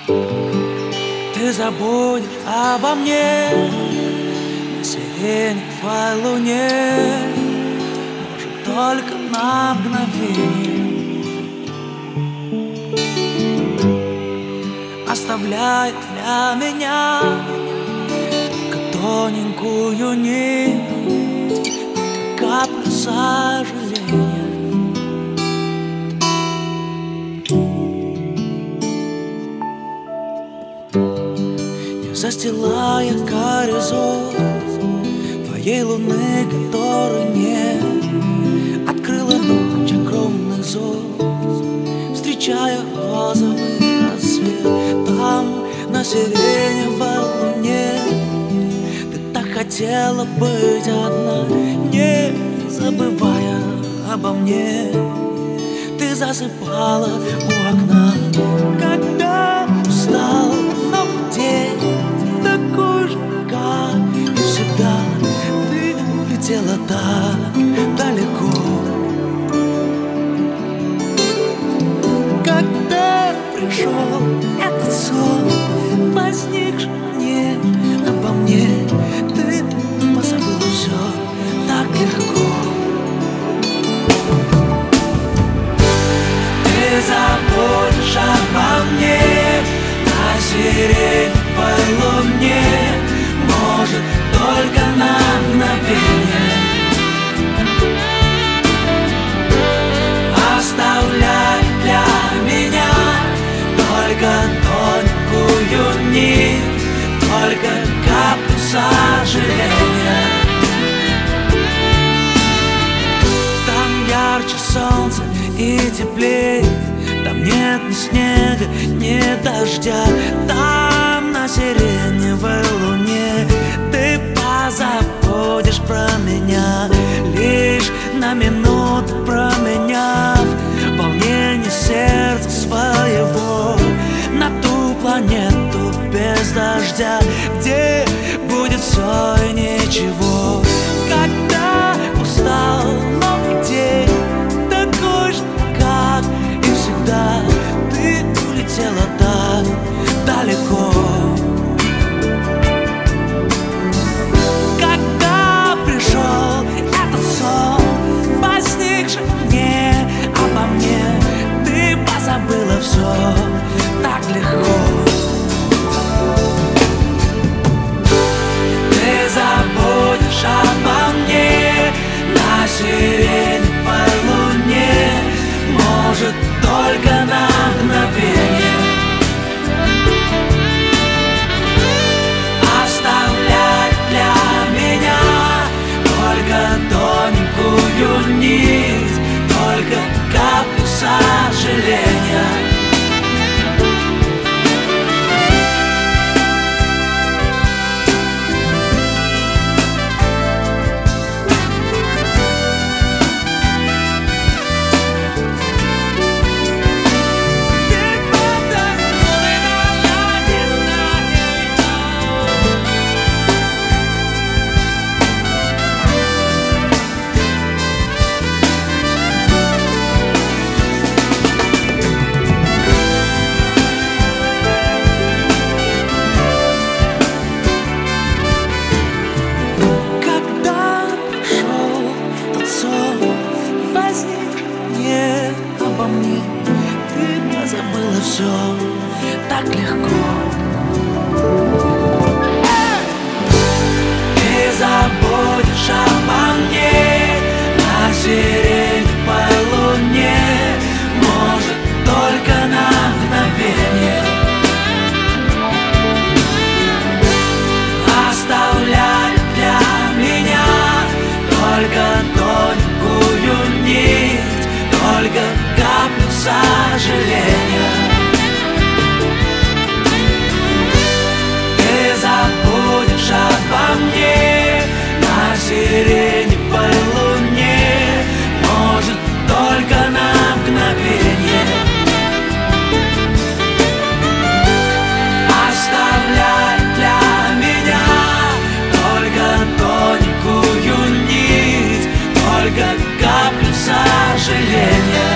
Ты забудешь обо мне на сиреневой луне, может, только на мгновение, оставляя для меня только тоненькую нить, каплю сожаления. Застилая горизонт твоей луны, которой нет, открыла ночь огромных зон, встречая розовый рассвет. Там на сиреневой луне ты так хотела быть одна, не забывая обо мне. Ты засыпала у окна, когда устал новый день, такой же, как и всегда. Ты улетела так далеко. Когда пришел этот сон, возникший мне обо мне, ты позабыла все так легко. Ты забудешь обо мне на сиреневой луне, может, только на мгновение, оставляя для меня только тонкую нить, только каплю сожаления. Там ярче солнце и теплее, там нет ни снега, ни дождя. Там на сиреневой луне ты позабудешь про меня, лишь на минуту променяв волнение сердца своего на ту планету без дождя, где будет все и ничего. Когда устал новый день, такой же, как и всегда, ты улетела так далеко. Когда пришел этот сон, возникший мне обо мне, ты позабыла все так легко. Ты забудешь обо мне на сиреневой луне, может, только на мгновение, оставляя для меня только тоненькую нить, только каплю сожаления. Обо мне ты позабыла все так легко. Ты забудешь обо мне на сиреневой луне, может, только на мгновение, оставляя для меня только тонкую нить, только каплю сожаления. Ты забудешь обо мне на сиреневой луне, может, только на мгновение, оставляя для меня только тоненькую нить, только каплю сожаления.